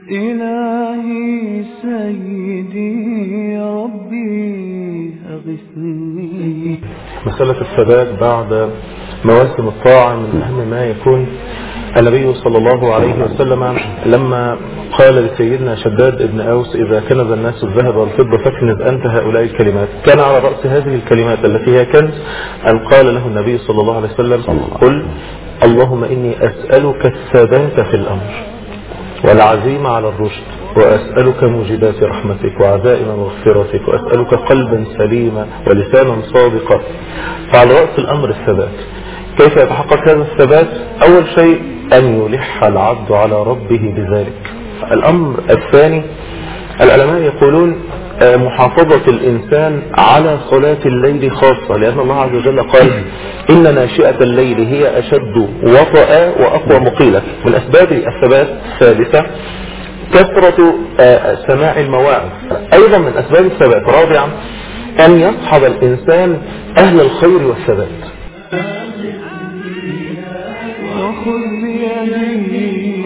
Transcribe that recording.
إلهي سيدي ربي أغثني. مسألة الثبات بعد مواسم الطاعة من أهم ما يكون. النبي صلى الله عليه وسلم لما قال لسيدنا شداد بن أوس إذا كنز الناس الذهب والفضة فاكنز أنت هؤلاء الكلمات، كان على رأس هذه الكلمات التي هي كنز أن قال له النبي صلى الله عليه وسلم قل اللهم إني أسألك الثبات في الأمر والعزيمة على الرشد وأسألك موجبات رحمتك وعزائم مغفرتك وأسألك قلبا سليما ولسانا صادقا. فعلى رأس الأمر الثبات. كيف يتحقق هذا الثبات؟ أول شيء أن يلح العبد على ربه بذلك. الأمر الثاني العلماء يقولون محافظة الإنسان على صلاة الليل خاصة، لأن الله عز وجل قال إن ناشئة الليل هي أشد وطأ وأقوى مقيلة. من أسباب الثبات الثالثة كثرة سماع المواعظ، أيضا من أسباب الثبات. رابعا أن يصحب الإنسان أهل الخير والثبات. وخذ بيدي